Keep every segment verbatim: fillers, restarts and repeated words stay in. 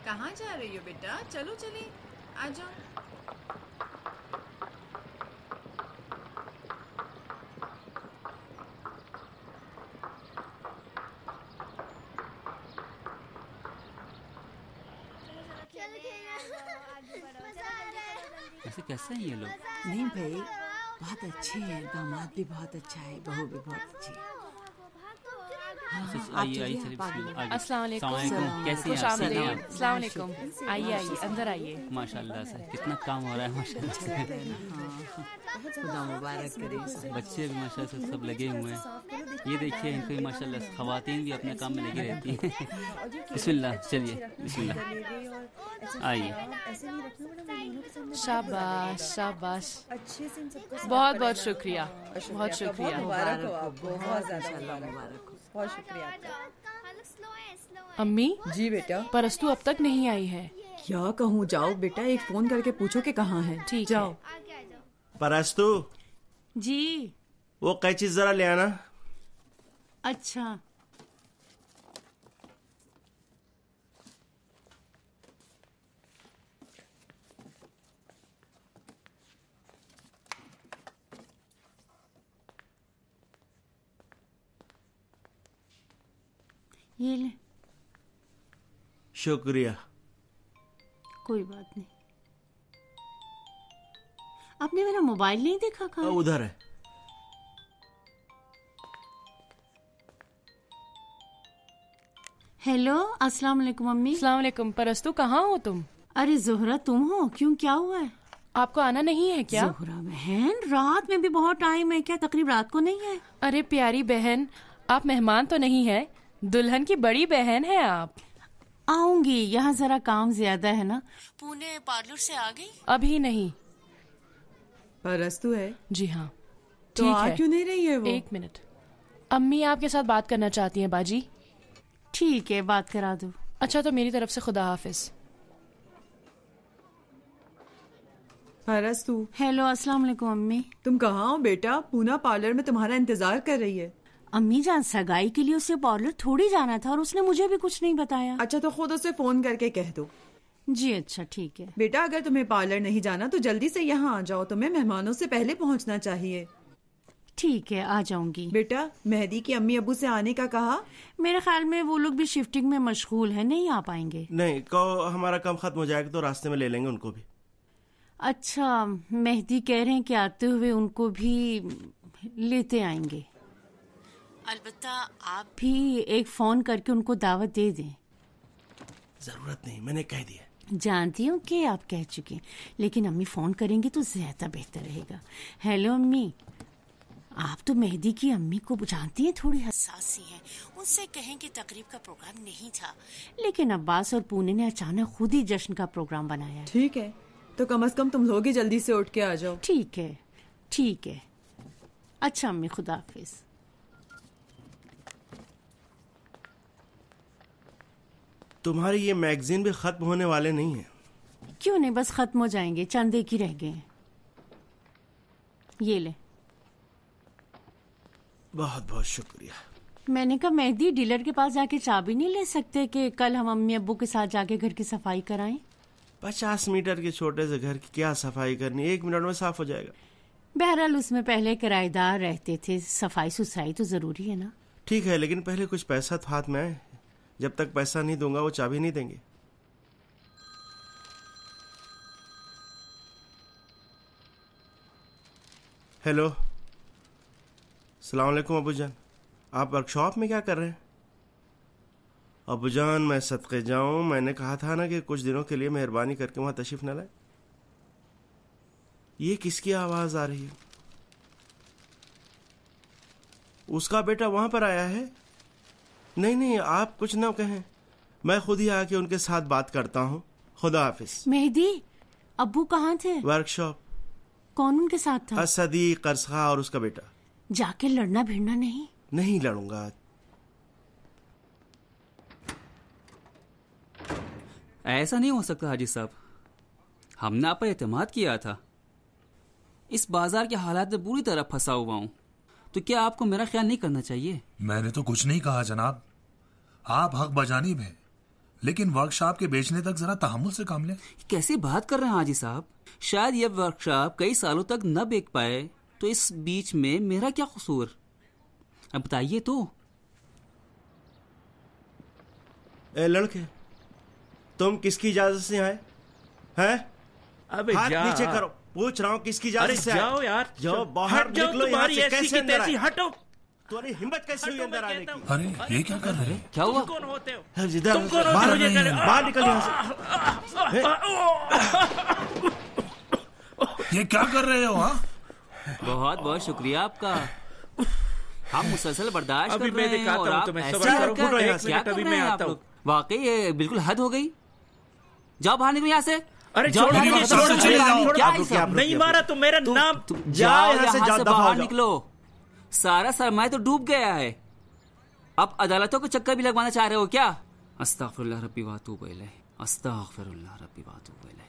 कहाँ जा रही हो बेटा? चलो चले, आ जाओ। ऐसे कैसे हैं ये लोग? नहीं भाई, बहुत अच्छे हैं, दामाद भी बहुत अच्छा है, बहू भी बहुत अच्छी है। आइए आइए चलिए। अस्सलाम वालेकुम। कैसे हैं खुश आप? आमदीद। अस्सलाम वालेकुम। आइए आइए अंदर आइए। माशाल्लाह से कितना काम हो रहा है माशाल्लाह से। खुदा मुबारक करे। बच्चे भी माशाल्लाह से सब लगे हुए हैं। ये देखिए इनको भी माशाल्लाह से खवातीन भी अपने काम में लगी रहती हैं। बिस्मिल्लाह, चलिए बिस्मिल्लाह, आइए। शाबाश शाबाश, बहुत बहुत शुक्रिया, बहुत शुक्रिया। बहुत शुक्रिया। अम्मी जी बेटा। परस्तु अब तक नहीं आई है। क्या कहूँ, जाओ बेटा एक फोन करके पूछो कि कहाँ है। ठीक जाओ। परस्तु जी। वो कैची जरा ले आना। अच्छा। ये ले। शुक्रिया। कोई बात नहीं। आपने मेरा मोबाइल नहीं देखा? कहाँ? उधर है। हेलो, अस्सलाम वालेकुम मम्मी। अस्सलाम वालेकुम। परस्तु कहाँ हो तुम? अरे जोहरा तुम हो? क्यों, क्या हुआ है? आपको आना नहीं है क्या? जोहरा बहन, रात में भी बहुत टाइम है, क्या तकरीब रात को नहीं है? अरे प्यारी बहन, आप मेहमान तो नहीं है, दुल्हन की बड़ी बहन है आप। आऊंगी, यहाँ जरा काम ज्यादा है ना। पुणे पार्लर से आ गई? अभी नहीं। परस्तु है? जी हाँ। तो ठीक आ है। क्यों नहीं रही है वो? एक मिनट, अम्मी आपके साथ बात करना चाहती हैं बाजी। ठीक है, बात करा दो। अच्छा तो मेरी तरफ से खुदा हाफिज। परस्तु। हेलो, अस्सलाम वालेकुम अम्मी। तुम कहाँ हो बेटा? पूना पार्लर में तुम्हारा इंतजार कर रही है। अम्मी जान, सगाई के लिए उसे पार्लर थोड़ी जाना था और उसने मुझे भी कुछ नहीं बताया। अच्छा तो खुद उसे फोन करके कह दो। जी अच्छा ठीक है। बेटा अगर तुम्हें पार्लर नहीं जाना तो जल्दी से यहाँ आ जाओ, तुम्हें मेहमानों से पहले पहुँचना चाहिए। ठीक है, आ जाऊंगी। बेटा मेहदी की अम्मी अब्बू से आने का कहा? मेरे ख्याल में वो लोग भी शिफ्टिंग में मशगूल है, नहीं आ पाएंगे। नहीं, कहो हमारा काम खत्म हो जाएगा तो रास्ते में ले लेंगे उनको भी। अच्छा, मेहदी कह रहे हैं कि आते हुए उनको भी लेते आएंगे। अलबत्ता आप भी एक फोन करके उनको दावत दे दें। जरूरत नहीं, मैंने कह दिया। जानती हूँ कि आप कह चुके, लेकिन अम्मी फोन करेंगे तो ज्यादा बेहतर रहेगा। हेलो अम्मी, आप तो मेहदी की अम्मी को जानती हैं, थोड़ी हसास सी हैं। उनसे कहें कि तकरीब का प्रोग्राम नहीं था, लेकिन अब्बास और पुणे ने अचानक खुद ही जश्न का प्रोग्राम बनाया है। ठीक है, तो कम से कम तुम लोग ही जल्दी से उठ के आ जाओ। ठीक है ठीक है। अच्छा अम्मी, खुदा हाफिज। तुम्हारी ये मैगजीन भी खत्म होने वाले नहीं है। क्यों नहीं, बस खत्म हो जाएंगे, चंद एक ही रह गए हैं। ये ले। बहुत बहुत शुक्रिया। मैंने कहा मेहदी, डीलर के पास जाके चाबी नहीं ले सकते कि कल हम अम्मी अब्बू के साथ जाके घर की सफाई कराएं? पचास मीटर के छोटे से घर की क्या सफाई करनी, एक मिनट में साफ हो जाएगा। बहरहाल उसमें पहले किराएदार रहते थे, सफाई सुथराई तो जरूरी है ना। ठीक है, लेकिन पहले कुछ पैसा तो हाथ में आए। जब तक पैसा नहीं दूंगा वो चाबी नहीं देंगे। हेलो, सलाम वालेकुम अबूजान। आप वर्कशॉप में क्या कर रहे हैं? अबूजान मैं सदके जाऊं, मैंने कहा था ना कि कुछ दिनों के लिए मेहरबानी करके वहां तशरीफ न लाए। ये किसकी आवाज आ रही है? उसका बेटा वहां पर आया है? नहीं नहीं, आप कुछ ना कहें, मैं खुद ही आके उनके साथ बात करता हूँ। खुदा हाफिज। मेहदी, अब्बू कहाँ थे? वर्कशॉप। कौन उनके साथ था? असदीक, करसखा और उसका बेटा। जाके लड़ना भिड़ना नहीं? नहीं लड़ूंगा। ऐसा नहीं हो सकता हाजी साहब, हमने आप पर एतमाद किया था। इस बाजार के हालात में बुरी तरह फंसा हुआ हूँ, तो क्या आपको मेरा ख्याल नहीं करना चाहिए? मैंने तो कुछ नहीं कहा जनाब, आप हक बजानिब हैं। लेकिन वर्कशॉप के बेचने तक जरा तहम्मुल से काम ले। कैसी बात कर रहे हैं हाजी साहब? शायद ये वर्कशॉप कई सालों तक न बिक पाए, तो इस बीच में मेरा क्या कसूर? अब बताइए तो। ए लड़के, तुम किसकी इजाजत से आए हैं? अबे हाथ जा। नीचे करो, पूछ रहा हूँ किसकी इजाजत अरे से आए? जाओ यार, जाओ बाहर हट जाओ, निकलो यहाँ तुम्हारी से। ऐसी कैसे की अंदर तैसी, आए? हटो। तुम्हारी हिम्मत कैसे हुई अंदर आने की? अरे ये क्या कर रहे हैं? क्या हुआ? तुम कौन होते हो? इधर तुम कौन होते हो बाहर मुझे करे? बाहर निकल यहाँ से। ये क्या कर रहे हो? हाँ, बहुत बहुत शुक्रिया आपका। हम मुसलसल बर्दाश्त अभी कर मैं रहे हैं दिखाता और हूँ आप तुम्हें, ऐसे सब्र करो, कर- फुटो यहाँ क्या से, मिनट, कर अभी रहे मैं हैं आता आप हूँ। लोग? वाकई ये बिल्कुल हद हो गई। जाओ बाहर निकलो यहाँ से। अरे जाओ छोड़ो बाहर मुझे, निकलो। छोड़ो, अरे चले बाहर जाओ। क्या आप है रुकिए, सब? आप नहीं मारा तो मेरा तुम- नाम। तुम जाओ जाओ यहाँ से, यहाँ जाओ, से दफा हो बाहर जाओ। निकलो। सारा सरमाया तो डूब गया है, अब अदालतों को चक्कर भी लगवाना चाह रहे हो क्या? अस्तगफिरुल्लाह रब्बी व अतूबु इलैह, अस्तगफिरुल्लाह रब्बी व अतूबु इलैह।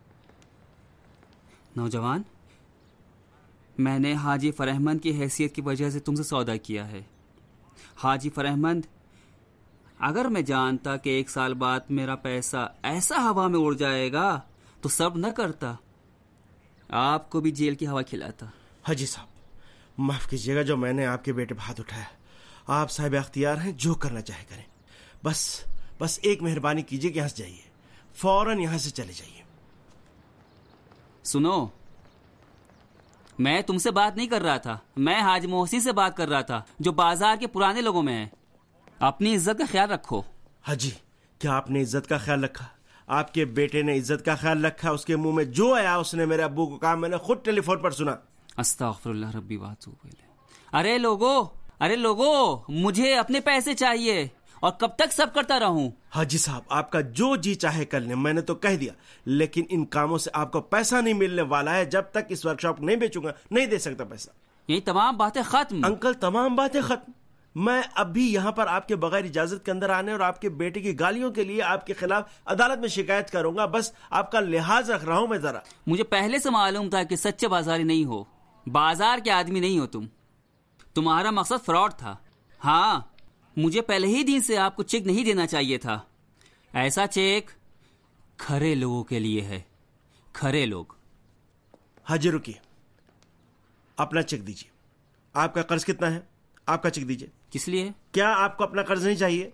नौजवान, मैंने हाजी फरहमंद की हैसियत की वजह से तुमसे सौदा किया है। हाजी फरहमंद, अगर मैं जानता कि एक साल बाद मेरा पैसा ऐसा हवा में उड़ जाएगा तो सब न करता, आपको भी जेल की हवा खिलाता। हाजी साहब, माफ कीजिएगा जो मैंने आपके बेटे पर हाथ उठाया। आप साहिब अख्तियार हैं, जो करना चाहे करें। बस बस एक मेहरबानी कीजिए कि यहाँ से जाइए, फौरन यहाँ से चले जाइए। सुनो, मैं तुमसे बात नहीं कर रहा था, मैं हाजी मोहसिन से बात कर रहा था, जो बाजार के पुराने लोगों में है। अपनी इज्जत का ख्याल रखो। हाजी, क्या आपने इज्जत का ख्याल रखा? आपके बेटे ने इज्जत का ख्याल रखा? उसके मुंह में जो आया उसने मेरे अब्बू को कहा, मैंने खुद टेलीफोन पर सुना। अस्तगफिरुल्लाह रब्बी व अतूबु इलैह। अरे लोगो, अरे लोगो, मुझे अपने पैसे चाहिए, और कब तक सब करता रहूं? हाजी साहब, आपका जो जी चाहे कर लें, मैंने तो कह दिया, लेकिन इन कामों से आपको पैसा नहीं मिलने वाला है। जब तक इस वर्कशॉप नहीं बेचूंगा नहीं दे सकता पैसा। यही तमाम बातें खत्म। अंकल, तमाम बातें खत्म। मैं अभी यहाँ पर आपके बगैर इजाजत के अंदर आने और आपके बेटे की गालियों के लिए आपके खिलाफ अदालत में शिकायत करूंगा। बस आपका लिहाज रख रहा हूं मैं जरा। मुझे पहले से मालूम था कि सच्चे बाजारी नहीं हो, बाजार के आदमी नहीं हो तुम। तुम्हारा मकसद फ्रॉड था। हाँ, मुझे पहले ही दिन से आपको चेक नहीं देना चाहिए था। ऐसा चेक खरे लोगों के लिए है, खरे लोग। हाजी रुकिए, अपना चेक दीजिए। आपका कर्ज कितना है? आपका चेक दीजिए। किस लिए? क्या आपको अपना कर्ज नहीं चाहिए?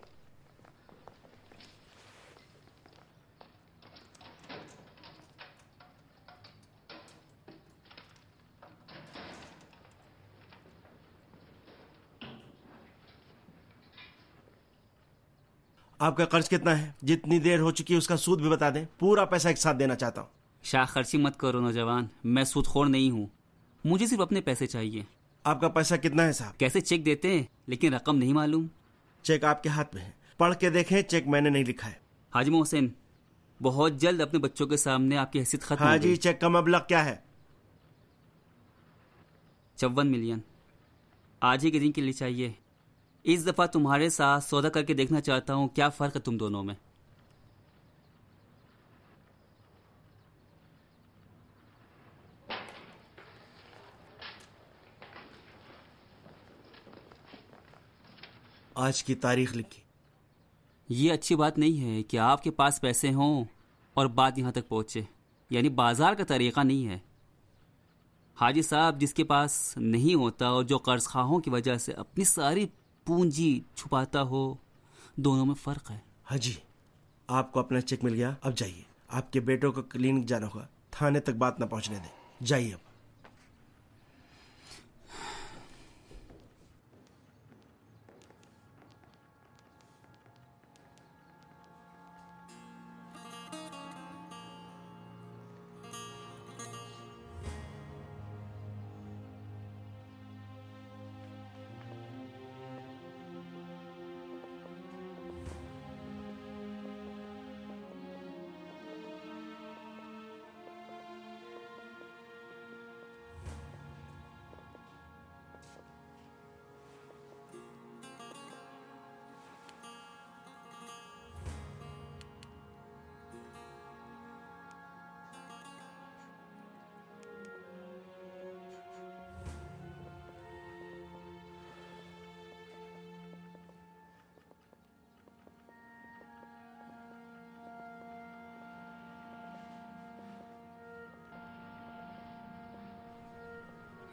आपका कर्ज कितना है? जितनी देर हो चुकी है उसका सूद भी बता दें। पूरा पैसा एक साथ देना चाहता हूं। शाह खर्ची मत करो नौजवान, मैं सूदखोर नहीं हूं, मुझे सिर्फ अपने पैसे चाहिए। आपका पैसा कितना है साहब? कैसे चेक देते हैं, लेकिन रकम नहीं मालूम। चेक आपके हाथ में है, पढ़ के देखें। चेक मैंने नहीं लिखा है। हाजी मोहसिन, बहुत जल्द अपने बच्चों के सामने आपकी हैसियत खत्म हो हाजी, गई। चेक का मबलग क्या है? चौवन मिलियन आज ही के दिन के लिए चाहिए। इस दफा तुम्हारे साथ सौदा करके देखना चाहता हूं क्या फर्क है तुम दोनों में। आज की तारीख लिखी। ये अच्छी बात नहीं है कि आपके पास पैसे हों और बात यहां तक पहुंचे, यानी बाजार का तरीका नहीं है। हाजी साहब, जिसके पास नहीं होता और जो कर्ज खाहों की वजह से अपनी सारी पूंजी छुपाता हो, दोनों में फर्क है। हाजी, आपको अपना चेक मिल गया, अब जाइए। आपके बेटों को क्लिनिक जाना होगा, थाने तक बात ना पहुंचने दें। जाइए अब।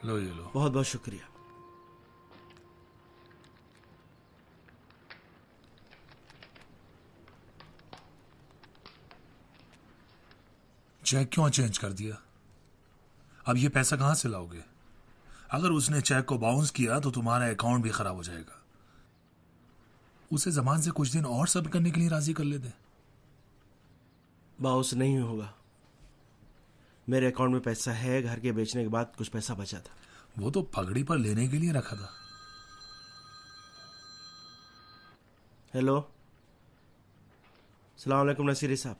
लो ये लो। बहुत बहुत शुक्रिया। चेक क्यों चेंज कर दिया? अब ये पैसा कहां से लाओगे? अगर उसने चेक को बाउंस किया तो तुम्हारा अकाउंट भी खराब हो जाएगा। उसे जमान से कुछ दिन और सब करने के लिए राजी कर लेते। बाउंस नहीं होगा। मेरे अकाउंट में पैसा है, घर के बेचने के बाद कुछ पैसा बचा था। वो तो पगड़ी पर लेने के लिए रखा था। हेलो, सलाम अलैकुम नसीरी साहब।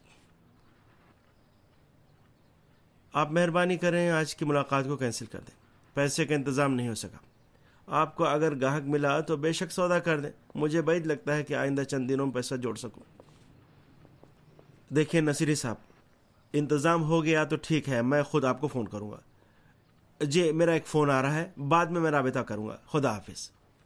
आप मेहरबानी करें, आज की मुलाकात को कैंसिल कर दें। पैसे का इंतजाम नहीं हो सका। आपको अगर ग्राहक मिला तो बेशक सौदा कर दें। मुझे बैद लगता है कि आइंदा चंद दिनों में पैसा जोड़ सकूं। देखिए नसीरी साहब, इंतजाम हो गया तो ठीक है, मैं खुद आपको फोन करूंगा। जी, मेरा एक फोन आ रहा है, बाद में मैं राबिता करूंगा। खुदा हाफिज।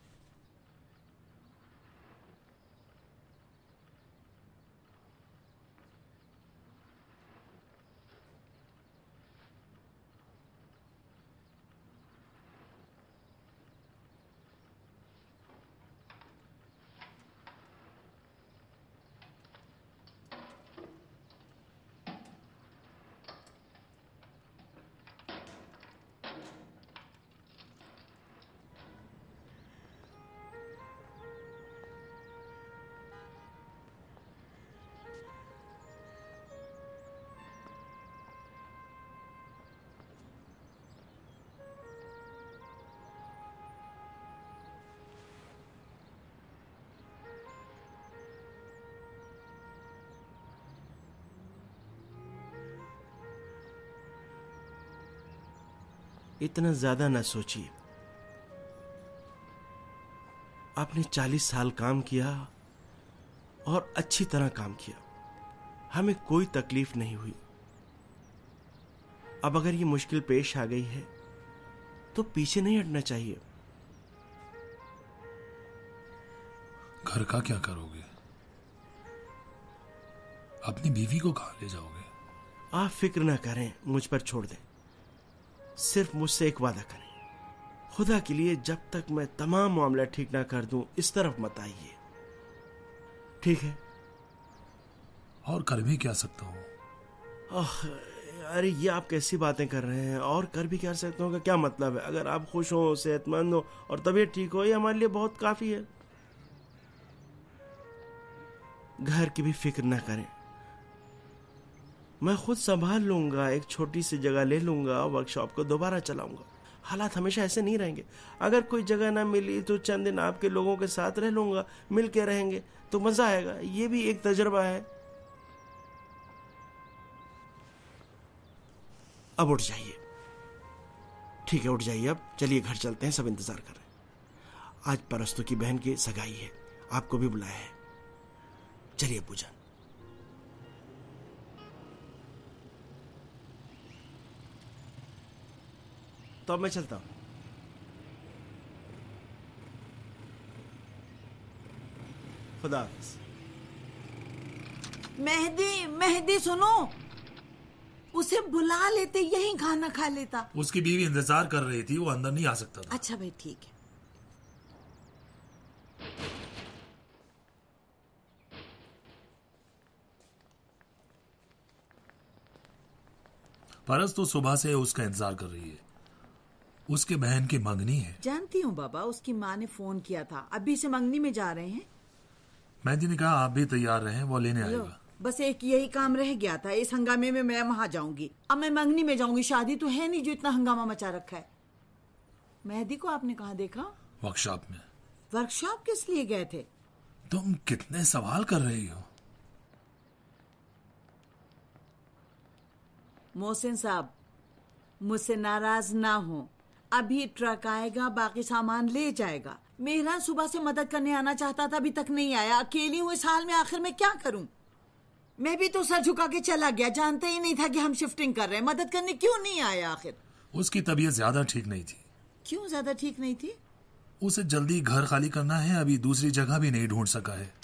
इतना ज्यादा ना सोचिए। आपने चालीस साल काम किया और अच्छी तरह काम किया। हमें कोई तकलीफ नहीं हुई। अब अगर ये मुश्किल पेश आ गई है तो पीछे नहीं हटना चाहिए। घर का क्या करोगे? अपनी बीवी को कहां ले जाओगे? आप फिक्र ना करें, मुझ पर छोड़ दें। सिर्फ मुझसे एक वादा करें, खुदा के लिए जब तक मैं तमाम मामला ठीक ना कर दूं इस तरफ मत आइए, ठीक है? और कर भी क्या सकता हूं? अरे ये आप कैसी बातें कर रहे हैं? और कर भी क्या सकता हूँ का क्या मतलब है? अगर आप खुश हो, सेहतमंद हो और तबीयत ठीक हो, ये हमारे लिए बहुत काफी है। घर की भी फिक्र ना करें, मैं खुद संभाल लूंगा। एक छोटी सी जगह ले लूंगा, वर्कशॉप को दोबारा चलाऊंगा। हालात हमेशा ऐसे नहीं रहेंगे। अगर कोई जगह ना मिली तो चंद दिन आपके लोगों के साथ रह लूंगा, मिल के रहेंगे तो मजा आएगा। ये भी एक तजुर्बा है। अब उठ जाइए। ठीक है, उठ जाइए। अब चलिए घर चलते हैं, सब इंतजार कर रहे हैं। आज परस्तों की बहन की सगाई है, आपको भी बुलाया है। चलिए पूजन। तो अब मैं चलता हूं। खुदा हाफिज। मेहदी, मेहदी सुनो, उसे बुला लेते, यहीं खाना खा लेता। उसकी बीवी इंतजार कर रही थी, वो अंदर नहीं आ सकता था। अच्छा भाई, ठीक है। परस तो सुबह से उसका इंतजार कर रही है। उसके बहन की मंगनी है। जानती हूँ बाबा, उसकी माँ ने फोन किया था, अभी से मंगनी में जा रहे हैं। मेहदी ने कहा आप भी तैयार रहें, वो लेने आएगा। बस एक यही काम रह गया था। इस हंगामे में मैं वहां जाऊंगी। अब मैं मंगनी में जाऊंगी, शादी तो है नहीं जो इतना हंगामा मचा रखा है। मेहदी को आपने कहाँ देखा? वर्कशॉप में। वर्कशॉप किस लिए गए थे? तुम कितने सवाल कर रही हो? मोहसिन साहब, मुझसे नाराज ना हो। अभी ट्रक आएगा, बाकी सामान ले जाएगा। मेहरान सुबह से मदद करने आना चाहता था, अभी तक नहीं आया। अकेली हूँ इस हाल में, आखिर में क्या करूं? मैं भी तो सर झुका के चला गया, जानते ही नहीं था कि हम शिफ्टिंग कर रहे हैं। मदद करने क्यों नहीं आया आखिर? उसकी तबीयत ज्यादा ठीक नहीं थी। क्यों ज्यादा ठीक नहीं थी? उसे जल्दी घर खाली करना है, अभी दूसरी जगह भी नहीं ढूंढ सका है।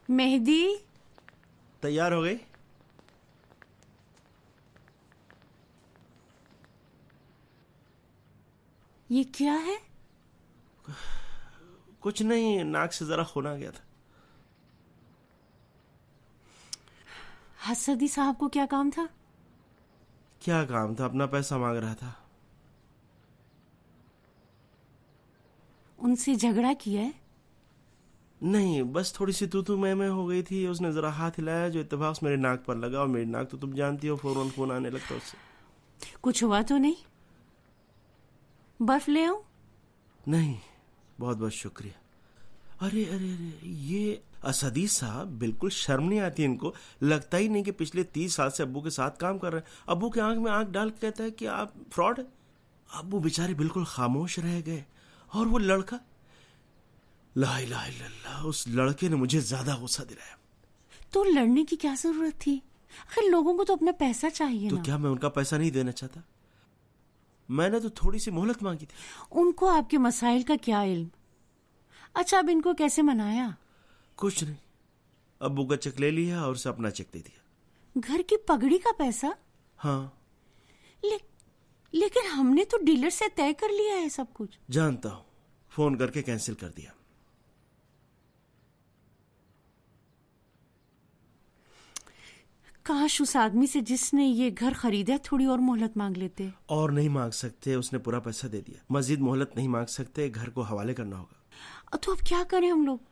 मेहदी, तैयार हो गई? ये क्या है? कुछ नहीं, नाक से जरा खून आ गया था। हसदी साहब को क्या काम था? क्या काम था, अपना पैसा मांग रहा था। उनसे झगड़ा किया है? नहीं, बस थोड़ी सी तू तू मैं मैं हो गई थी। उसने जरा हाथ हिलाया जो इत्तेफाक से मेरे नाक पर लगा, और मेरी नाक तो तुम जानती हो फौरन खून आने लगता उससे। कुछ हुआ तो नहीं? बर्फ ले आऊं? नहीं, बहुत बहुत शुक्रिया। अरे अरे अरे, ये असदी साहब बिल्कुल शर्म नहीं आती इनको। लगता ही नहीं कि पिछले तीस साल से अब्बू के साथ काम कर रहे हैं। अब्बू के आंख में आंख डाल के कहता है कि आप फ्रॉड है। अब्बू बेचारे बिल्कुल खामोश रह गए। और वो लड़का, ला इलाहा इल्लल्लाह, उस लड़के ने मुझे ज्यादा गुस्सा दिलाया। तो लड़ने की क्या जरूरत थी? आखिर लोगों को तो अपना पैसा चाहिए तो ना। क्या मैं उनका पैसा नहीं देना चाहता? मैंने तो थोड़ी सी मोहलत मांगी थी। उनको आपके मसाइल का क्या इल्म? अच्छा, अब इनको कैसे मनाया? कुछ नहीं, अब्बू का चेक ले लिया और उसे अपना चेक दे दिया। घर की पगड़ी का पैसा? हाँ। ले, लेकिन हमने तो डीलर से तय कर लिया है सब कुछ। जानता हूं, फोन करके कैंसिल कर दिया। काश उस आदमी से जिसने ये घर खरीदा थोड़ी और मोहलत मांग लेते। और नहीं मांग सकते, उसने पूरा पैसा दे दिया। मजीद मोहलत नहीं मांग सकते, घर को हवाले करना होगा। तो अब क्या करें हम लोग?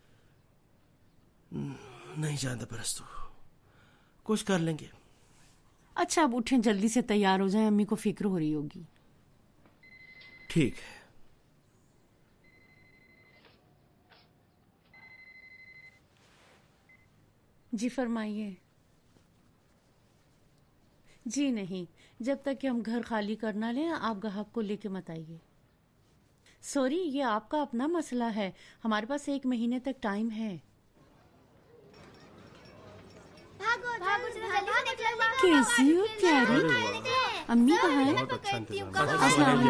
नहीं जानता परस्तु, कुछ कर लेंगे। अच्छा, अब उठें, जल्दी से तैयार हो जाएं, अम्मी को फिक्र हो रही होगी। ठीक है। जी फरमाइए। जी नहीं, जब तक कि हम घर खाली करना लें आप ग्राहक को लेके मत आइए। सॉरी, ये आपका अपना मसला है, हमारे पास एक महीने तक टाइम है। कैसी हो प्यारी? अम्मी कहाँ है? अस्सलाम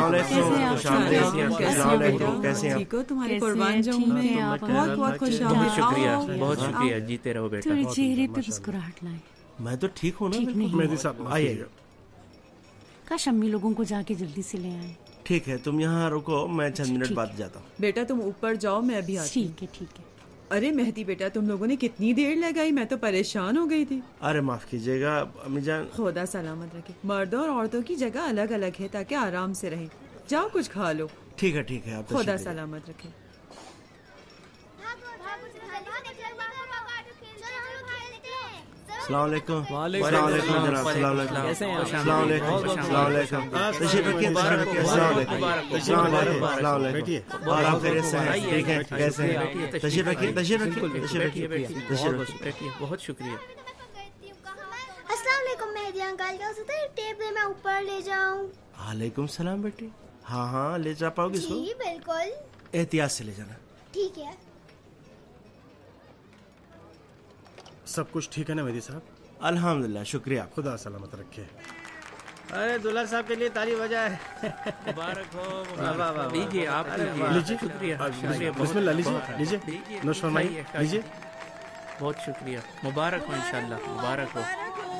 वालेकुम। कैसे हैं? ठीक हो? तुम्हारी कैसे कुर्बान हैं? जाऊं ठीक मैं। हैं आप? बहुत बहुत खुश बहुत हूं। शुक्रिया, आओ, बहुत आओ। शुक्रिया, जीते रहो बेटा। थोड़े चेहरे पे मुस्कुराहट लाए। मैं तो ठीक हूँ ना? ठीक बिल्कुल। नहीं। मेहदी साहब आइए। काश अम्मी लोगों को जाके जल्दी से ले आए। ठीक है, तुम यहाँ रुको, मैं चंद मिनट ठीक बाद जाता हूँ। बेटा तुम ऊपर जाओ, मैं अभी आती हूँ। ठीक है, ठीक है। अरे मेहदी बेटा, तुम लोगों ने कितनी देर लगाई, मैं तो परेशान हो गई थी। अरे माफ कीजिएगा अम्मी जान। खुदा सलामत रखे। मर्दों और औरतों की जगह अलग अलग है ताकि आराम से रहें। जाओ कुछ खा लो। ठीक है ठीक है, आप खुदा तशरीफ ले। सलामत रखे। अस्सलाम वालेकुम। वालेकुम अस्सलाम वालेकुम सलाम। जनाब। अस्सलाम वालेकुम। कैसे हैं आप? अस्सलाम वालेकुम। अस्सलाम वालेकुम। तशरीफ रखिए, तशरीफ रखिए। अस्सलाम वालेकुम। अस्सलाम वालेकुम। अस्सलाम वालेकुम। और आप खैरियत से हैं? ठीक है, कैसे हैं? तशरीफ रखिए, तशरीफ रखिए, तशरीफ रखिए, तशरीफ रखिए। बैठिए, बहुत शुक्रिया। अस्सलाम वालेकुम मेहदी अंकल, क्या हो सकता है टेप में मैं ऊपर ले जाऊं? वालेकुम सलाम बेटी। हाँ हाँ, ले जा पाओगे इसको? जी बिल्कुल। एहतियात से ले जाना। ठीक है। सब कुछ ठीक है ना मेहदी साहब? अल्हम्दुलिल्लाह, शुक्रिया। खुदा सलामत रखे। अरे दुल्हन साहब के लिए ताली बजाए। मुबारक हो, मुबारक हो। लीजिए आप, लीजिए। शुक्रिया, शुक्रिया। बिस्मिल्लाह, लीजिए लीजिए, नोश फरमाइए, लीजिए। बहुत शुक्रिया, मुबारक हो इंशाल्लाह, मुबारक हो।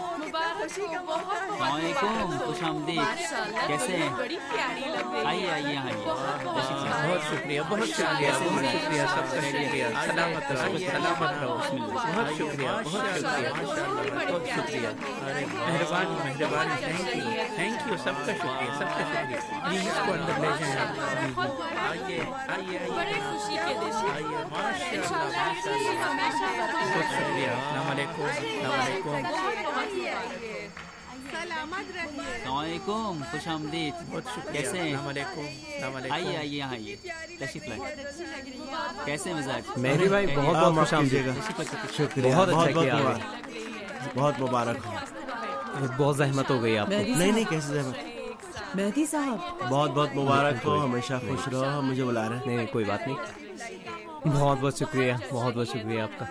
वालेकुम, खुश आमदीद। कैसे हैं? बड़ी प्यारी लग रही है। आइए आइए आइए। बहुत शुक्रिया, बहुत शुक्रिया, बहुत शुक्रिया, सबका शुक्रिया। सलामत रहो, सलामत रहो। बहुत शुक्रिया, बहुत शुक्रिया, बहुत शुक्रिया। अरे मेहरबानी, मेहरबानी, थैंक यू, थैंक यू, सबका शुक्रिया, सबका शुक्रिया। प्लीज इसको अंदर ले जाएं आप। आइए आइए आइए, बड़े खुशी के दिन आइए, माशाअल्लाह, माशाअल्लाह। बहुत शुक्रिया। अस्सलाम वालेकुम, अस्सलाम वालेकुम। वालेकुम, खुश आमदीद। बहुत शुक्रिया। कैसे हैं? अस्सलाम वालेकुम, अस्सलाम वालेकुम। आइए आइए आइए, तशरीफ लाए। कैसे मिजाज? मेहदी भाई बहुत हाँ, बहुत माफ खुश आमदीद। कीजिएगा। शुक्रिया, बहुत अच्छा बहुत किया मुबारक, आपने। बहुत मुबारक हो। बहुत जहमत हो गई आपको। मेहदी नहीं नहीं, साहब, कैसे जहमत। मेहदी साहब, बहुत बहुत मुबारक हो, हमेशा खुश रहो। मुझे बुला रहे हैं। नहीं नहीं, कोई बात नहीं। बहुत बहुत शुक्रिया, बहुत बहुत शुक्रिया आपका।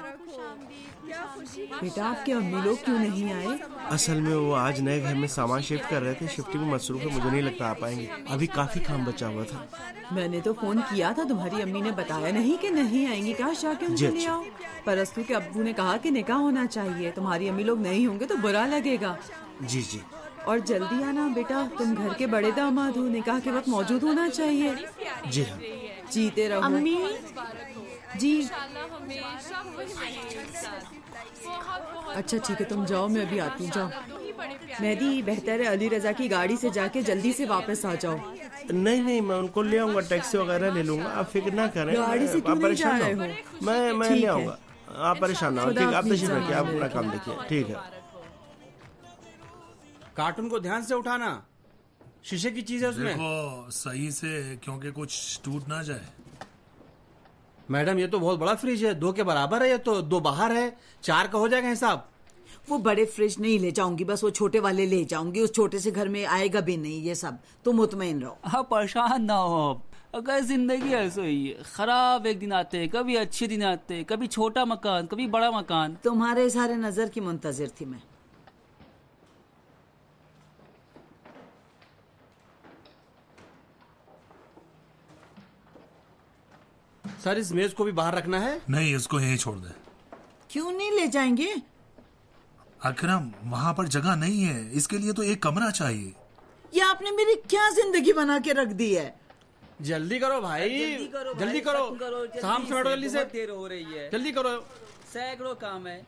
बेटा आपके अम्मी लोग क्यों नहीं आए? असल में वो आज नए घर में सामान शिफ्ट कर रहे थे। शिफ्टिंग में मसरूफ है, मुझे नहीं लगता आ पाएंगे। अभी काफी काम बचा हुआ था। मैंने तो फोन किया था, तुम्हारी अम्मी ने बताया नहीं कि नहीं आएंगी। काश जाके उनसे ले आओ। परस्तु के अब्बू ने कहा कि निकाह होना चाहिए, तुम्हारी अम्मी लोग नहीं होंगे तो बुरा लगेगा। जी जी। और जल्दी आना बेटा, तुम घर के बड़े दामाद हो, निकाह के वक्त मौजूद होना चाहिए। जी हाँ। जीते रहो। अम्मी जी अच्छा ठीक है, तुम जाओ, मैं अभी आती हूँ। जाओ मेहदी, बेहतर है अली रजा की गाड़ी से जाके जल्दी से वापस आ जाओ। नहीं नहीं, मैं उनको ले आऊंगा, टैक्सी वगैरह ले लूंगा, आप फिक्र ना करें। गाड़ी से क्यों नहीं जा रहे हो? मैं मैं ले आऊंगा, आप परेशान ना हो। ठीक है, आप तशरीफ रखिए, आप अपना काम देखिए। ठीक है। कार्टून को ध्यान से उठाना, शीशे की चीज है उसमें। देखो सही से, क्योंकि कुछ टूट ना जाए। मैडम ये तो बहुत बड़ा फ्रिज है, दो के बराबर है, ये तो दो बाहर है, चार का हो जाएगा हिसाब। वो बड़े फ्रिज नहीं ले जाऊंगी, बस वो छोटे वाले ले जाऊंगी। उस छोटे से घर में आएगा भी नहीं ये सब, तुम मुतमईन रहो। हाँ परेशान ना हो आप, अगर जिंदगी ऐसे ही है, खराब एक दिन आते हैं, कभी अच्छे दिन आते हैं, कभी छोटा मकान कभी बड़ा मकान। तुम्हारे सारे नजर की मुंतजिर थी मैं। सर इस मेज को भी बाहर रखना है? नहीं, इसको यहीं छोड़ दे। क्यों नहीं ले जाएंगे? अकरम, वहाँ पर जगह नहीं है, इसके लिए तो एक कमरा चाहिए। ये आपने मेरी क्या जिंदगी बना के रख दी है। जल्दी करो भाई, जल्दी करो, जल्दी करो, शाम से बैठो, जल्दी से, देर हो रही है, जल्दी करो, सैकड़ों काम है।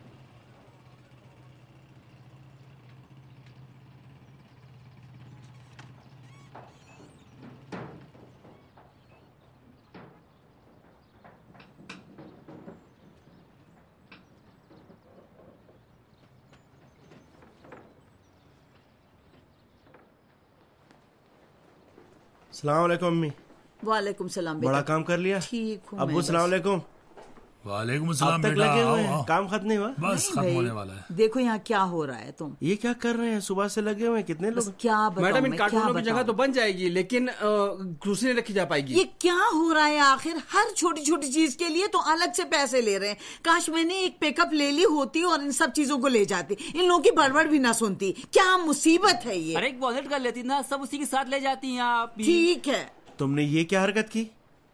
सलाम वालेकुम अम्मी। वालेकुम सलाम बेटा। बड़ा काम कर लिया? ठीक हूँ। अब्बू सलाम वालेकुम। वालेकुम सलाम बेटा। लगे हुए हैं, काम खत्म नहीं हुआ? बस खत्म होने वाला है। देखो यहाँ क्या हो रहा है, तुम ये क्या कर रहे हैं? सुबह से लगे हुए हैं, कितने लोग? क्या मैडम, इन कार्टूनों की जगह तो बन जाएगी, लेकिन दूसरी नहीं रखी जा पाएगी। ये क्या हो रहा है आखिर? हर छोटी छोटी चीज के लिए तो अलग से पैसे ले रहे हैं। काश मैंने एक पिकअप ले ली होती और इन सब चीजों को ले जाती, इन लोगों की बड़बड़ भी ना सुनती। क्या मुसीबत है ये। अरे एक वॉलेट कर लेती ना, सब उसी के साथ ले जाती हैं आप। ठीक है। तुमने ये क्या हरकत की?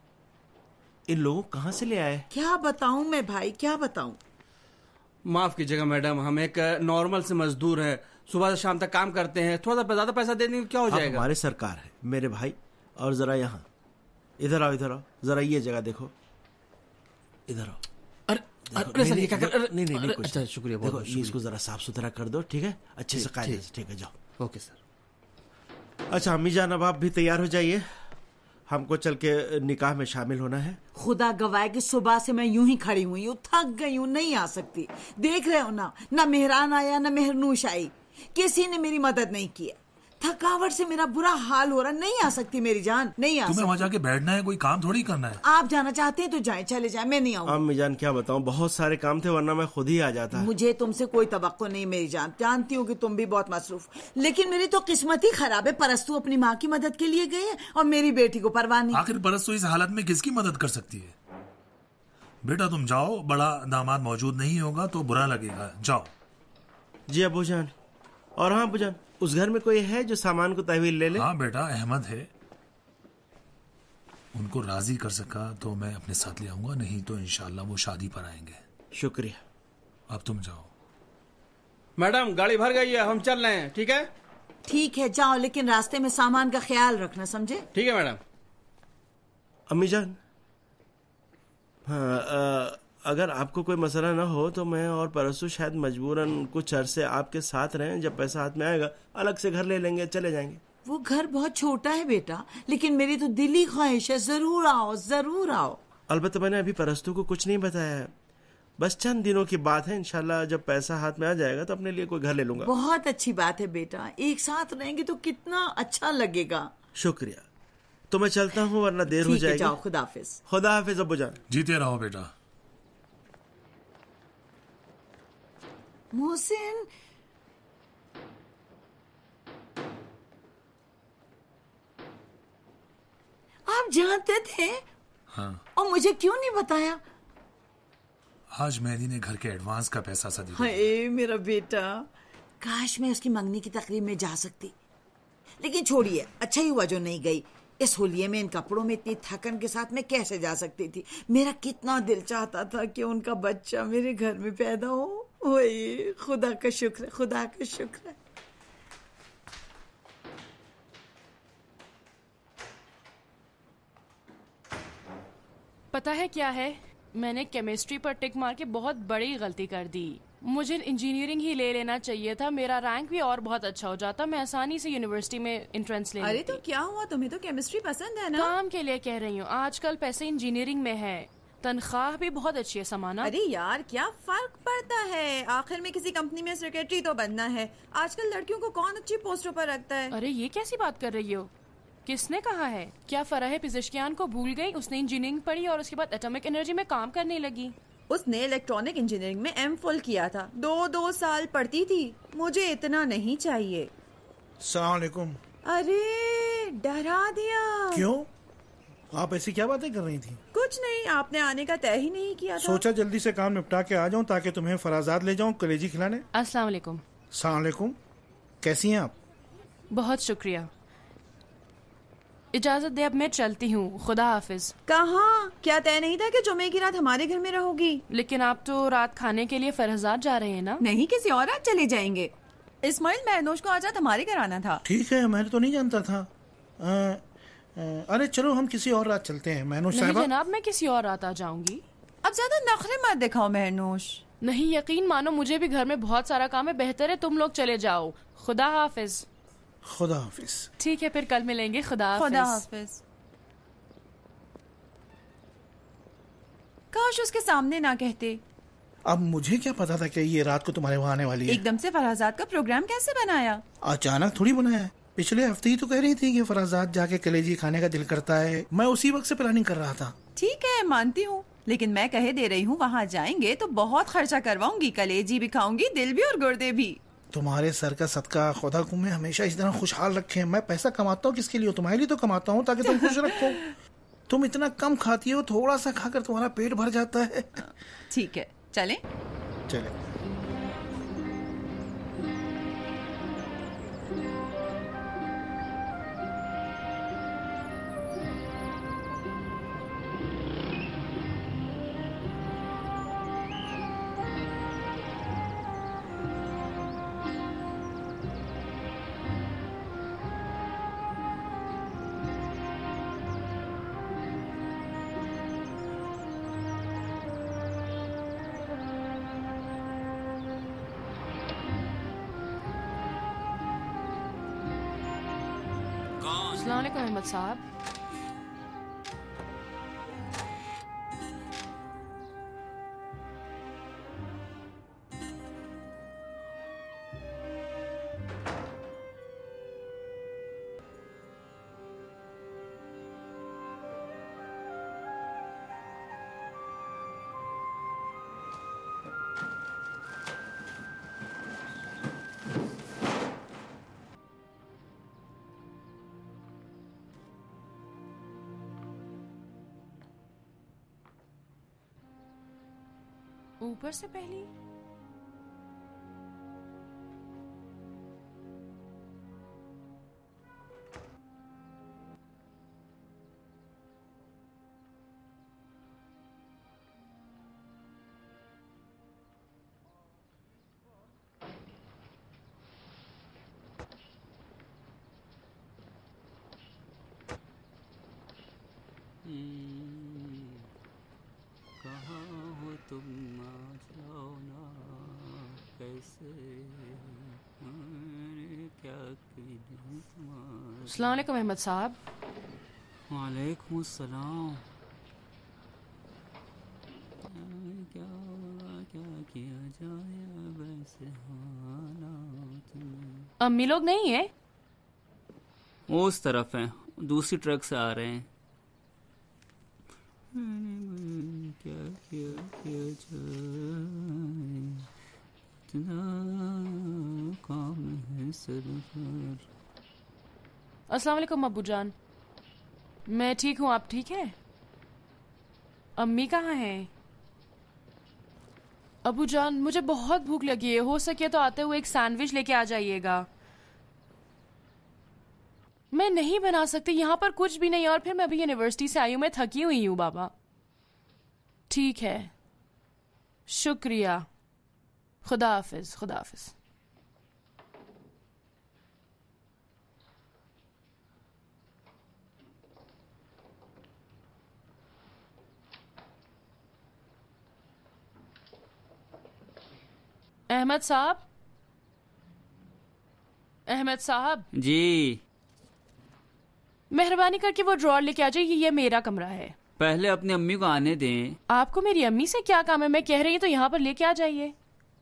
इन लोगों कहाँ से ले आए? क्या बताऊं मैं भाई, क्या बताऊं। माफ कीजिएगा मैडम, हम एक नॉर्मल से मजदूर हैं, सुबह से शाम तक काम करते हैं, थोड़ा सा ज्यादा पैसा दे देंगे क्या हो जाएगा? हमारे सरकार है मेरे भाई। और जरा यहाँ इधर आओ, इधर आओ जरा, ये जगह देखो, इधर आओ। अरे सर ये क्या कर? नहीं नहीं नहीं, अच्छा शुक्रिया, देखो ये इसको जरा साफ सुथरा कर दो, ठीक है, अच्छे से कायदे से। ठीक है, जाओ। Okay sir. अच्छा अम्मी जान, अब आप भी तैयार हो जाइए, हमको चल के निकाह में शामिल होना है। खुदा गवाह की सुबह से मैं यूं ही खड़ी हुई हूँ, थक गई हूँ, नहीं आ सकती। देख रहे हो ना, ना मेहरान आया ना मेहरनूश आई, किसी ने मेरी मदद नहीं की। थकावट से मेरा बुरा हाल हो रहा, नहीं आ सकती मेरी जान, नहीं आ सकती। तुम्हें वहाँ जाके बैठना है, कोई काम थोड़ी करना है। आप जाना चाहते हैं तो जाएं, चले जाएं, मैं नहीं आऊंगी। अम्मी जान क्या बताऊं, बहुत सारे काम थे, वरना मैं खुद ही आ जाता। मुझे तुमसे कोई तवक्को नहीं मेरी जान, जानती हूँ कि तुम भी बहुत मसरूफ, लेकिन मेरी तो किस्मत ही खराब है। परस्तु अपनी माँ की मदद के लिए गई है और मेरी बेटी को परवाह नहीं। आखिर परस्तु इस हालत में किसकी मदद कर सकती है? बेटा तुम जाओ, बड़ा दामाद मौजूद नहीं होगा तो बुरा लगेगा, जाओ। जी अबू जान। और हाँ अबू जान, उस घर में कोई है जो सामान को तहवील ले ले? हाँ बेटा, अहमद है, उनको राजी कर सका तो मैं अपने साथ ले आऊंगा, नहीं तो इंशाल्लाह वो शादी पर आएंगे। शुक्रिया। अब तुम जाओ। मैडम गाड़ी भर गई है, हम चल रहे हैं। ठीक है ठीक है, जाओ, लेकिन रास्ते में सामान का ख्याल रखना, समझे? ठीक है मैडम। अम्मी जान, हाँ आ, अगर आपको कोई मसला ना हो तो मैं और परसों शायद मजबूरन कुछ अरसे आपके साथ रहें, जब पैसा हाथ में आएगा अलग से घर ले लेंगे, चले जाएंगे। वो घर बहुत छोटा है बेटा, लेकिन मेरी तो दिली ख्वाहिश है, जरूर आओ, जरूर आओ। अलबत्ता मैंने अभी परस्तु को कुछ नहीं बताया है, बस चंद दिनों की बात है, इंशाल्लाह जब पैसा हाथ में आ जाएगा तो अपने लिए कोई घर ले लूंगा। बहुत अच्छी बात है बेटा, एक साथ रहेंगे तो कितना अच्छा लगेगा। शुक्रिया, तो मैं चलता हूँ वरना देर हो जाएगी। जाओ, खुदा हाफिज। खुदा हाफिज अब्बू जान। जीते रहो बेटा। मोहसिन, आप जानते थे? हाँ। और मुझे क्यों नहीं बताया? आज मेहदी ने घर के एडवांस का पैसा सा दिया। हाय मेरा बेटा, काश मैं उसकी मंगनी की तकरीब में जा सकती, लेकिन छोड़िए, अच्छा ही हुआ जो नहीं गई। इस होलिये में इन कपड़ों में इतनी थकन के साथ मैं कैसे जा सकती थी। मेरा कितना दिल चाहता था कि उनका बच्चा मेरे घर में पैदा हो। ओए खुदा का शुक्र, खुदा का शुक्र है। पता है क्या है, मैंने केमिस्ट्री पर टिक मार के बहुत बड़ी गलती कर दी। मुझे इंजीनियरिंग ही ले लेना चाहिए था, मेरा रैंक भी और बहुत अच्छा हो जाता, मैं आसानी से यूनिवर्सिटी में एंट्रेंस ले लेती। अरे तो क्या हुआ, तुम्हें तो केमिस्ट्री पसंद है ना? काम के लिए कह रही हूँ, आजकल पैसे इंजीनियरिंग में है, तनख्वाह भी बहुत अच्छी है समाना। अरे यार क्या फर्क पड़ता है, आखिर में किसी कंपनी में सेक्रेटरी तो बनना है। आजकल लड़कियों को कौन अच्छी पोस्टों पर रखता है। अरे ये कैसी बात कर रही हो, किसने कहा है? क्या फराह पिज़िशकियान को भूल गई? उसने इंजीनियरिंग पढ़ी और उसके बाद एटॉमिक एनर्जी में काम करने लगी। उसने इलेक्ट्रॉनिक इंजीनियरिंग में एम फिल किया था, दो दो साल पढ़ती थी। मुझे इतना नहीं चाहिए। अस्सलाम वालेकुम। अरे डरा दिया। क्यों, आप ऐसी क्या बातें कर रही थी? कुछ नहीं, आपने आने का तय ही नहीं किया था। सोचा जल्दी से काम निपटा के आ जाऊं ताकि तुम्हें फराजाद ले जाऊं कलेजी खिलाने। अस्सलाम वालेकुम। अस्सलाम वालेकुम, कैसी हैं आप? बहुत शुक्रिया, इजाजत दे, अब मैं चलती हूँ, खुदा हाफिज। कहाँ? क्या तय नहीं था कि जुमे की रात हमारे घर में रहोगी? लेकिन आप तो रात खाने के लिए फरहजाद जा रहे हैं ना? नहीं, किसी और रात चले जाएंगे। इस्माइल महनोश को आज रात हमारे घर आना था। ठीक है, मैंने तो नहीं जानता था। आ, आ, अरे चलो हम किसी और रात चलते हैं महनूश साहिबा। साहिबा। जनाब, मैं किसी और रात आ जाऊंगी। अब ज्यादा नखरे मत दिखाओ महनूश। नहीं, यकीन मानो मुझे भी घर में बहुत सारा काम है, बेहतर है तुम लोग चले जाओ। खुदा हाफिज। खुदा हाफिज। ठीक है, फिर कल मिलेंगे। खुदा हाफिज। खुदा हाफिज। काश उसके सामने ना कहते। अब मुझे क्या पता था कि ये रात को तुम्हारे वहाँ आने वाली है। एकदम से फराजात का प्रोग्राम कैसे बनाया? अचानक थोड़ी बनाया है, पिछले हफ्ते ही तो कह रही थी कि फराजात जाके कलेजी खाने का दिल करता है। मैं उसी वक्त से प्लानिंग कर रहा था। ठीक है, मानती हूँ, लेकिन मैं कहे दे रही हूँ, वहाँ जाएंगे तो बहुत खर्चा करवाऊंगी, कलेजी भी खाऊंगी, दिल भी और गुर्दे भी। तुम्हारे सर का सदका, खुदा तुम्हें हमेशा इस तरह खुशहाल रखे। मैं पैसा कमाता हूँ किसके लिए? तुम्हारे लिए तो कमाता हूँ ताकि तुम खुश रखो। तुम इतना कम खाती हो, थोड़ा सा खाकर तुम्हारा पेट भर जाता है। ठीक है, चलें? चलें। अस्सलाम वालेकुम अहमद साहब। ऊपर से पहली कहाँ हो तुम, आ जाओ ना, कैसे क्या तुम्हारा। अस्सलाम वालेकुम अहमद साहब। वालेकुम अस्सलाम। क्या होगा, क्या किया जाए अब ऐसे हालात में। अम्मी लोग नहीं है? उस तरफ हैं, दूसरी ट्रक से आ रहे हैं। क्या क्या किया जाए, इतना काम है सर पर। अस्सलाम वालेकुम अब्बू जान। मैं ठीक हूँ, आप ठीक है? अम्मी कहाँ हैं? अब्बू जान, मुझे बहुत भूख लगी है, हो सके तो आते हुए एक सैंडविच लेके आ जाइएगा। मैं नहीं बना सकती, यहाँ पर कुछ भी नहीं, और फिर मैं अभी यूनिवर्सिटी से आई हूँ, मैं थकी हुई हूँ बाबा। ठीक है, शुक्रिया, खुदा हाफिज, खुदा हाफिज। अहमद साहब, अहमद साहब जी, मेहरबानी करके वो ड्रॉर लेके आ जाइए, ये मेरा कमरा है। पहले अपनी अम्मी को आने दें। आपको मेरी अम्मी से क्या काम है? मैं कह रही हूँ तो यहाँ पर लेके आ जाइए।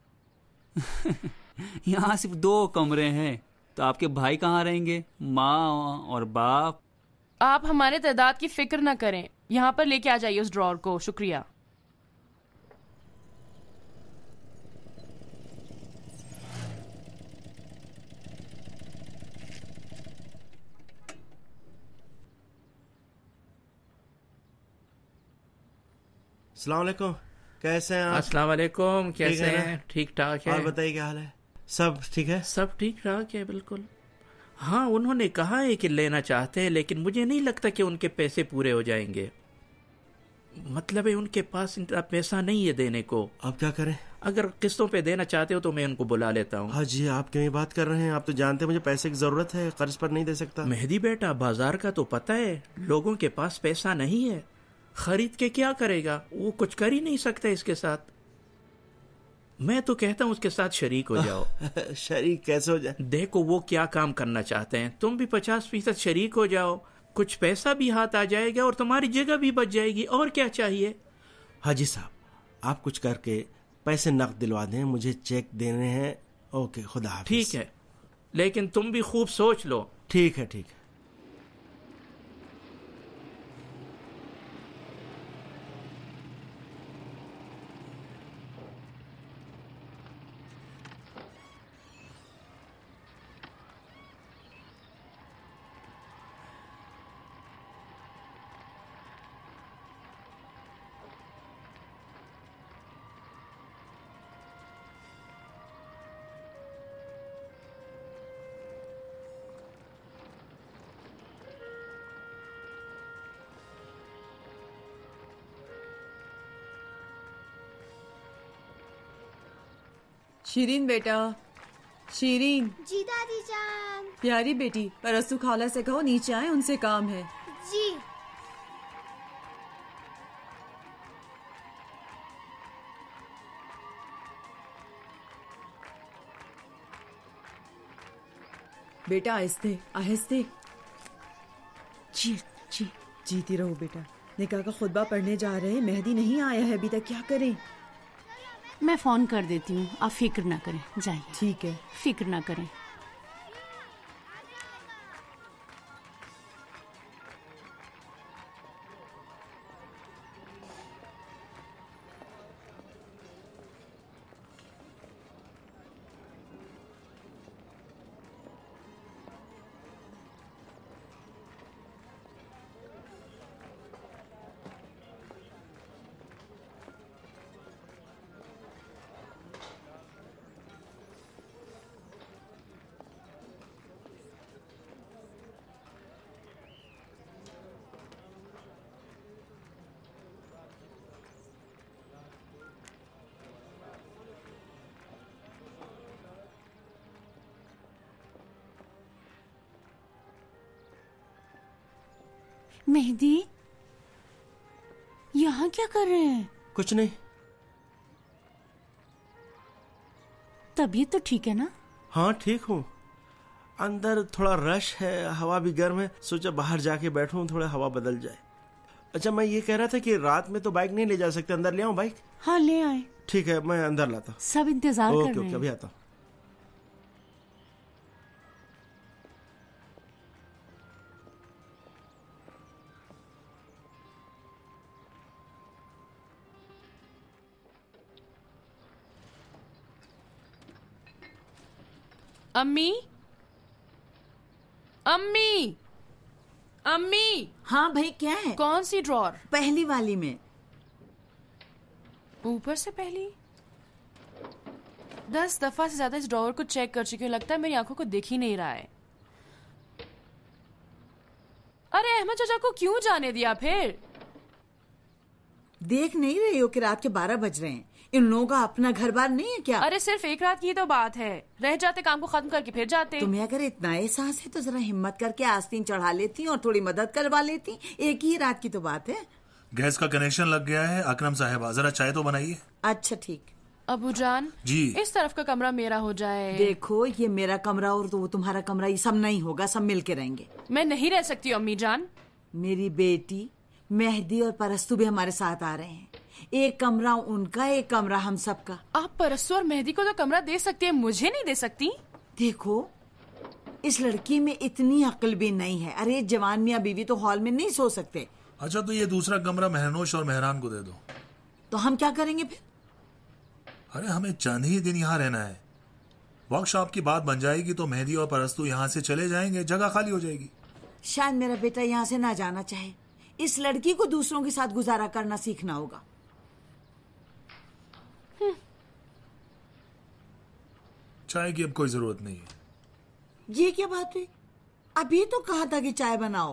यहाँ सिर्फ दो कमरे हैं, तो आपके भाई कहाँ रहेंगे? माँ और बाप? आप हमारे तादाद की फिक्र ना करें, यहाँ पर लेके आ जाइए उस ड्रॉर को। शुक्रिया। अस्सलाम वालेकुम, कैसे हैं आप? अस्सलाम वालेकुम, कैसे हैं? ठीक ठाक है। और बताइए क्या हाल है? सब ठीक है? सब ठीक ठाक है, बिल्कुल। हाँ, उन्होंने कहा है कि लेना चाहते हैं, लेकिन मुझे नहीं लगता कि उनके पैसे पूरे हो जाएंगे। मतलब है उनके पास इतना पैसा नहीं है देने को। अब क्या करें? अगर किस्तों पे देना चाहते हो तो मैं उनको बुला लेता हूँ। हाँ जी, आप क्यों ये बात कर रहे हैं? आप तो जानते हैं मुझे पैसे की जरूरत है, कर्ज पर नहीं दे सकता। मेहदी बेटा, बाजार का तो पता है, लोगों के पास पैसा नहीं है, खरीद के क्या करेगा? वो कुछ कर ही नहीं सकता इसके साथ। मैं तो कहता हूँ उसके साथ शरीक हो जाओ। शरीक कैसे हो जाए? देखो वो क्या काम करना चाहते हैं, तुम भी पचास फीसद शरीक हो जाओ, कुछ पैसा भी हाथ आ जाएगा और तुम्हारी जगह भी बच जाएगी। और क्या चाहिए? हाजी साहब, आप कुछ करके पैसे नकद दिलवा दें, मुझे चेक देने हैं। ओके, खुदा हाफिज। ठीक है, लेकिन तुम भी खूब सोच लो। ठीक है, ठीक है। शीरीन बेटा, शीरीन। जी दादी जान। प्यारी बेटी, परस्तु खाला से कहो नीचे आए, उनसे काम है। जी। बेटा आहिस्ते आहिस्ते। जी जी। जीती रहो बेटा। निकाह का खुतबा पढ़ने जा रहे हैं, मेहदी नहीं आया है अभी तक, क्या करें? मैं फोन कर देती हूँ, आप फिक्र ना करें, जाइए। ठीक है, फिक्र ना करें। मेहदी, यहाँ क्या कर रहे हैं? कुछ नहीं। तबीयत तो ठीक है ना? हाँ ठीक हूँ। अंदर थोड़ा रश है, हवा भी गर्म है, सोचा बाहर जाके बैठूं, थोड़ा हवा बदल जाए। अच्छा, मैं ये कह रहा था कि रात में तो बाइक नहीं ले जा सकते, अंदर ले आऊं बाइक? हाँ ले आए। ठीक है, मैं अंदर लाता। सब इंतजार कर रहे हैं। अभी आता हूँ। अम्मी, अम्मी, अम्मी। हाँ भाई, क्या है? कौन सी ड्रॉर? पहली वाली में। ऊपर से पहली? दस दफा से ज्यादा इस ड्रॉर को चेक कर चुकी हूँ, लगता है मेरी आंखों को दिख ही नहीं रहा है। अरे अहमद चाचा को क्यों जाने दिया फिर? देख नहीं रही हो कि रात के बारह बज रहे हैं? इन लोगों का अपना घर बार नहीं है क्या? अरे सिर्फ एक रात की तो बात है, रह जाते काम को खत्म करके फिर जाते। तुम्हें अगर इतना एहसास है तो जरा हिम्मत करके आस्तीन चढ़ा लेती और थोड़ी मदद करवा लेती। एक ही रात की तो बात है। गैस का कनेक्शन लग गया है अकरम साहिबा, जरा चाय तो बनाइए। अच्छा ठीक। अबू जान जी, इस तरफ का कमरा मेरा हो जाए। देखो ये मेरा कमरा और तो वो तुम्हारा कमरा, ये सब नहीं होगा, सब मिल के रहेंगे। मैं नहीं रह सकती अम्मी जान। मेरी बेटी मेहदी और परस्तू भी हमारे साथ आ रहे हैं। एक कमरा उनका, एक कमरा हम सबका। आप परस्तू और मेहदी को तो कमरा दे सकती है, मुझे नहीं दे सकती? देखो इस लड़की में इतनी अक्ल भी नहीं है। अरे जवान मियाँ बीवी तो हॉल में नहीं सो सकते। अच्छा तो ये दूसरा कमरा महनोश और मेहरान को दे दो। तो हम क्या करेंगे फिर? अरे हमें चंद ही दिन यहाँ रहना है। वर्कशॉप की बात बन जाएगी तो मेहदी और परस्तू यहाँ से चले जाएंगे, जगह खाली हो जाएगी। शायद मेरा बेटा यहाँ से ना जाना चाहे। इस लड़की को दूसरों के साथ गुजारा करना सीखना होगा। चाय की अब कोई जरूरत नहीं है। ये क्या बात हुई? अभी तो कहा था कि चाय बनाओ।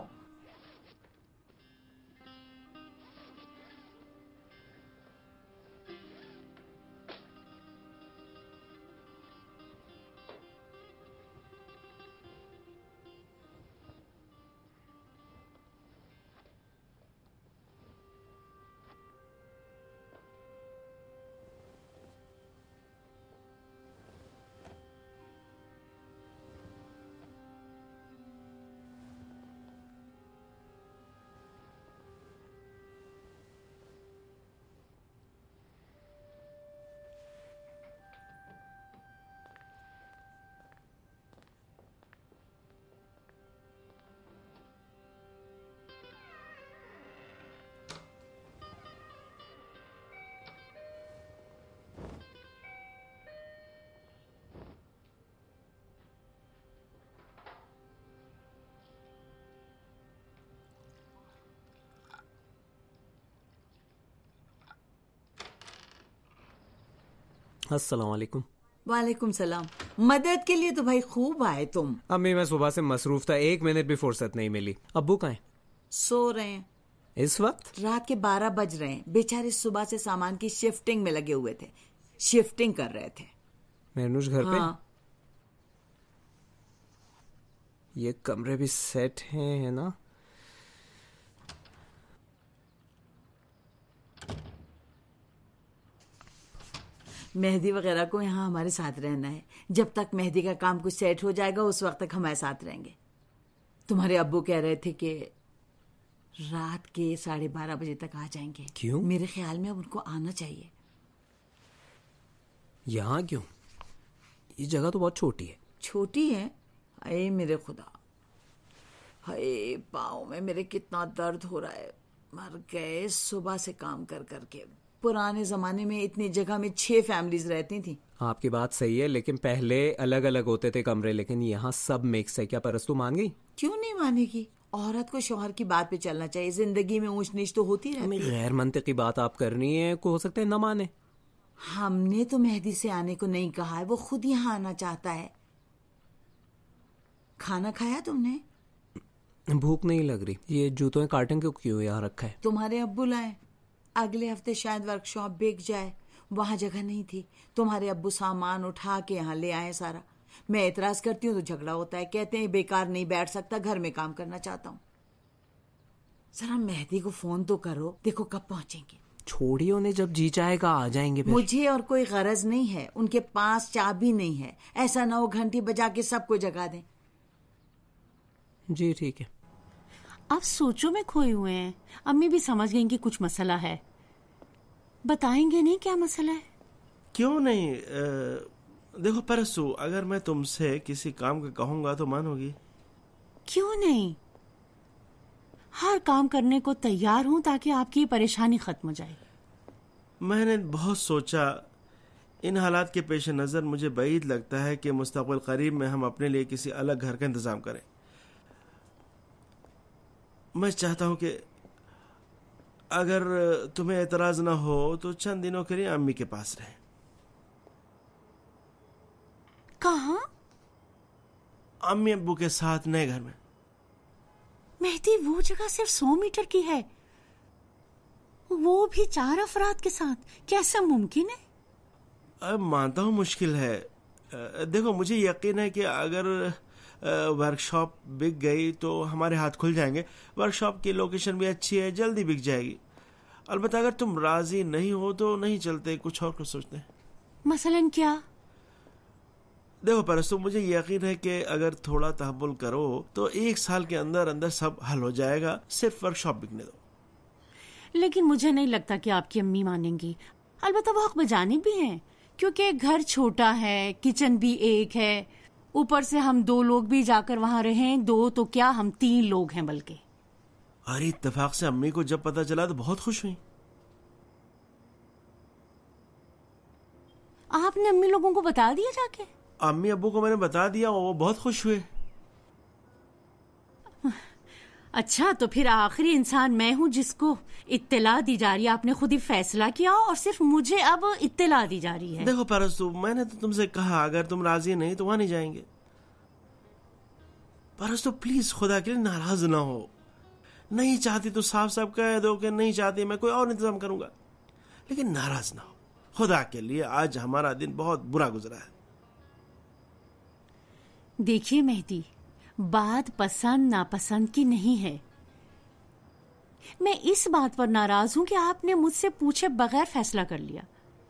अस्सलाम वालेकुम। वालेकुम सलाम। मदद के लिए तो भाई खूब आए तुम। अम्मी मैं सुबह से मसरूफ था, एक मिनट भी फुर्सत नहीं मिली। अब्बू कहाँ हैं? सो रहे हैं। इस वक्त? रात के बारह बज रहे हैं। बेचारे सुबह से सामान की शिफ्टिंग में लगे हुए थे, शिफ्टिंग कर रहे थे। मेहनूश घर हाँ। पे? ये कमरे भी सेट हैं है ना? मेहदी वगैरह को यहाँ हमारे साथ रहना है। जब तक मेहदी का काम कुछ सेट हो जाएगा उस वक्त तक हमारे साथ रहेंगे। तुम्हारे अब्बू कह रहे थे कि रात के साढ़े बारह बजे तक आ जाएंगे। क्यों? मेरे ख्याल में अब उनको आना चाहिए। यहाँ क्यों? ये जगह तो बहुत छोटी है। छोटी है? अरे मेरे खुदा, हाय पाँव में मेरे कितना दर्द हो रहा है। मर गए सुबह से काम कर करके। पुराने जमाने में इतनी जगह में छह फैमिलीज रहती थी। आपकी बात सही है, लेकिन पहले अलग अलग होते थे कमरे, लेकिन यहाँ सब मिक्स है। क्या परस्तू मान गई? क्यों नहीं मानेगी? औरत को शौहर की बात पे चलना चाहिए। जिंदगी में ऊंच नीच तो होती रहती है। गैर मंतिकी बात आप कर रही हैं, को हो सकता है न माने। हमने तो मेहदी से आने को नहीं कहा है, वो खुद यहाँ आना चाहता है। खाना खाया तुमने? भूख नहीं लग रही। ये जूतों के कार्टन क्यों क्यों यहाँ रखा है? तुम्हारे अब्बू लाए। अगले हफ्ते शायद वर्कशॉप बिक जाए, वहां जगह नहीं थी। तुम्हारे अब्बू सामान उठा के यहाँ ले आए सारा। मैं एतराज करती हूँ तो झगड़ा होता है। कहते हैं बेकार नहीं बैठ सकता, घर में काम करना चाहता हूँ। जरा मेहदी को फोन तो करो, देखो कब पहुंचेंगे। छोड़िए उन्हें, जब जी चाहेगा आ जाएंगे फिर। मुझे और कोई गरज नहीं है, उनके पास चाबी नहीं है। ऐसा ना हो घंटी बजा के सबको जगा दें। जी ठीक है। आप सोचो में खोए हुए हैं। अम्मी भी समझ गई कि कुछ मसला है। बताएंगे नहीं क्या मसला है? क्यों नहीं? आ, देखो परसू, अगर मैं तुमसे किसी काम का कहूंगा तो मानोगी? क्यों नहीं? हर काम करने को तैयार हूं ताकि आपकी परेशानी खत्म हो जाए। मैंने बहुत सोचा। इन हालात के पेश नज़र मुझे बैद लगता है कि मुस्तक़बिल करीब में हम अपने लिए किसी अलग घर का इंतज़ाम करें। मैं चाहता हूं कि अगर तुम्हें एतराज ना हो तो चंद दिनों के लिए अम्मी के पास रहें। कहाँ? अम्मी अब्बू के साथ नए घर में। मेहदी, वो जगह सिर्फ सौ मीटर की है, वो भी चार अफराद के साथ, कैसा मुमकिन है? अब मानता हूँ मुश्किल है। देखो, मुझे यकीन है कि अगर वर्कशॉप बिक गई तो हमारे हाथ खुल जाएंगे। वर्कशॉप की लोकेशन भी अच्छी है, जल्दी बिक जाएगी। अलबत्ता अगर तुम राजी नहीं हो तो नहीं चलते, कुछ और कुछ सोचते हैं। मसलन क्या? देखो परस्तु, मुझे यकीन है कि अगर थोड़ा तहम्मुल करो तो एक साल के अंदर अंदर सब हल हो जाएगा। सिर्फ वर्कशॉप बिकने दो। लेकिन मुझे नहीं लगता कि आपकी अम्मी मानेंगी। अलबत्ता वो हक बजानी भी हैं, क्योंकि घर छोटा है, किचन भी एक है, ऊपर से हम दो लोग भी जाकर वहां रहें, दो तो क्या हम तीन लोग हैं बल्कि। अरे इत्तेफाक से अम्मी को जब पता चला तो बहुत खुश हुई। आपने अम्मी लोगों को बता दिया जाके? अम्मी अब्बू को मैंने बता दिया, वो बहुत खुश हुए। अच्छा, तो फिर आखिरी इंसान मैं हूँ जिसको इत्तला दी जा रही है। आपने खुद ही फैसला किया और सिर्फ मुझे अब इत्तला दी जा रही है। देखो परस्तु, मैंने तो तुमसे कहा अगर तुम राजी नहीं तो वहां नहीं जाएंगे। परस्तु प्लीज खुदा के लिए नाराज ना हो। नहीं चाहती तो साफ साफ कह दो कि नहीं चाहती, मैं कोई और इंतजाम करूंगा। लेकिन नाराज ना हो खुदा के लिए। आज हमारा दिन बहुत बुरा गुजरा है। देखिए मेहदी, बात पसंद नापसंद की नहीं है। मैं इस बात पर नाराज हूं कि आपने मुझसे पूछे बगैर फैसला कर लिया।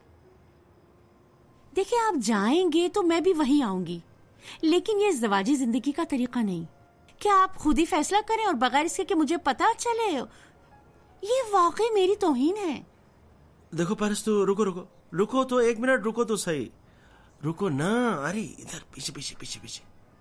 देखिए, आप जाएंगे तो मैं भी वहीं आऊंगी, लेकिन ये ज़वाजी जिंदगी का तरीका नहीं। क्या आप खुद ही फैसला करें और बगैर इसके कि मुझे पता चले, ये वाकई मेरी तौहीन है। देखो परस्तु, रुको रुको रुको तो एक मिनट रुको तो सही। रुको ना। अरे इधर पीछे पीछे पीछे पीछे।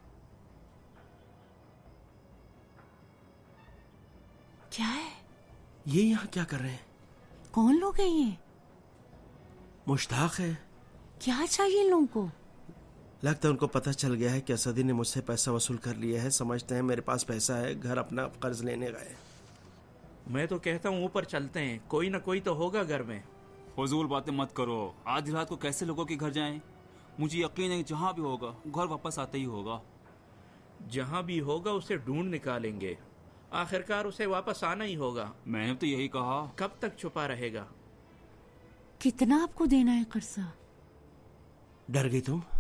क्या है ये? यहाँ क्या कर रहे हैं? कौन लोग हैं ये? मुश्ताक है। क्या चाहिए इन लोगों को? लगता है उनको पता चल गया है कि असदी ने मुझसे पैसा वसूल कर लिया है। समझते हैं मेरे पास पैसा है, घर अपना कर्ज लेने गए। मैं तो कहता हूँ ऊपर चलते हैं, कोई ना कोई तो होगा घर में। फजूल बातें मत करो। आधी रात को कैसे लोगों के घर जाएं? मुझे यकीन है कि जहाँ भी होगा घर वापस आते ही होगा। जहाँ भी होगा उसे ढूंढ निकालेंगे, आखिरकार उसे वापस आना ही होगा। मैंने तो यही कहा। कब तक छुपा रहेगा? कितना आपको देना है कर्जा? डर गई तुम?